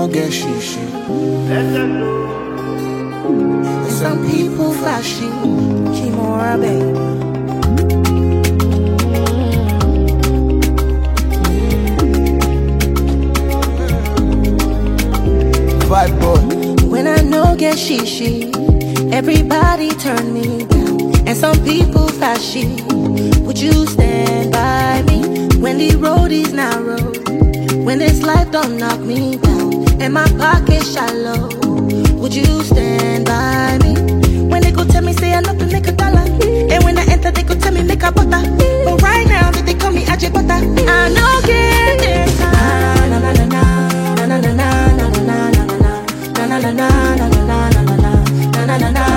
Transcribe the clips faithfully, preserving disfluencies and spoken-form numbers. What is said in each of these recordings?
get shit shit. And some people flashy, Kimora baby. Vibe boy. When I know get shishi, everybody turn me down. And some people flashy. Would you stand by me when the road is narrow? When this life don't knock me down and my pocket shallow? Would you stand by me when they go tell me say I know to make a dollar? And when I enter they go tell me make a butter. But right now that they call me Ajay Butter, I know get their time. Na na na na na na na na na na na na na na na na na na na na.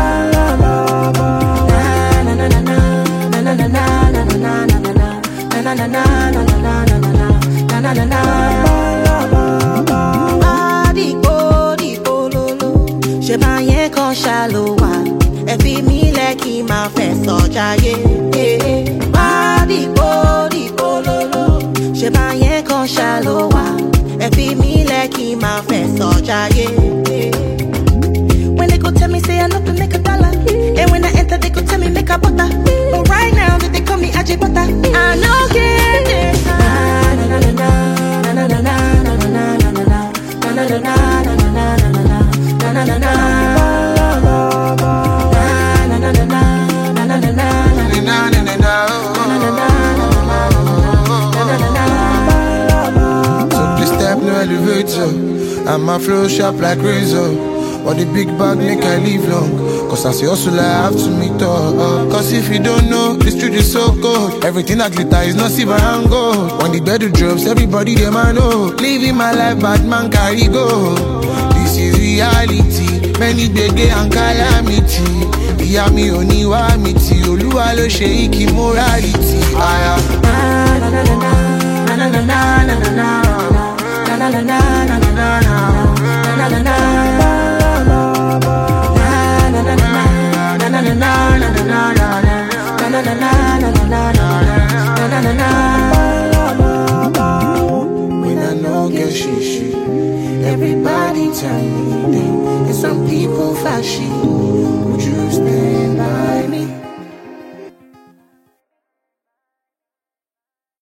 Ṣé bá yẹn kan ṣàlùwà ẹ fi mí lẹ́kì máa fẹ́ sọ̀jáyé. Má dìgbò dìgbò lóló. Ṣé bá yẹn kan ṣàlùwà ẹ fi mí lẹ́kì máa fẹ́ sọ̀jáyé. When they go tell me say I know to make a dollar, and when I enter they go tell me make a butter. But right now that they call me Ajay Butter, I know get it. Na na na na na na na na na na na na na na na na na na na. Elevator, and my flow sharp like razor. But the big bag make I live long. Cause as a hustler I have to meet up. Cause if you don't know, the street is so cold. Everything that glitter is not silver and gold. When the bed drops, everybody them I know. Living my life, bad man carry go. This is reality. Many bege and calamity. Iya mi oni wa miti. Oluwa lo sheiki morality. Aya. Na na na na na na na na na na. Na na na na na na na na na na na. When I know get shishi, everybody turn me down, and some people flashy. Would you stand